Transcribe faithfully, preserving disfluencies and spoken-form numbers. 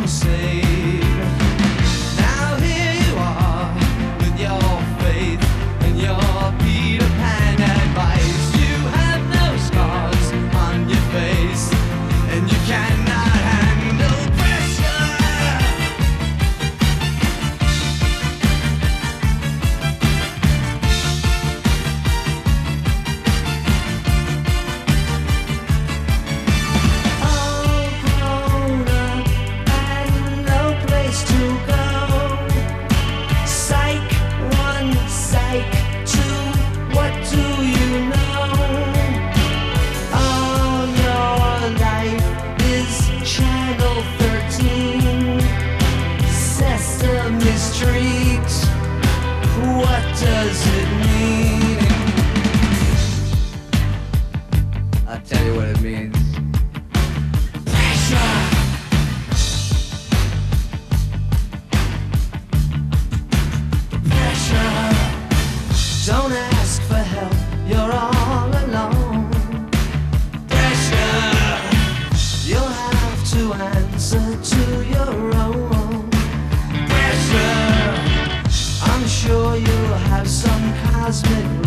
to save. Now here you are with your faith and your Peter Pan advice. You have no scars on your face, and you cannot handle pressure. All grown up and no place to go. Psych one, psych two, what do you know? All your life is Channel thirteen. Sesame Street, what does it mean? I'll tell you what it means. Pressure. Pressure. Don't ask for help, you're all alone. Pressure. You'll have to answer to your own. Pressure. I'm sure you'll have some cosmic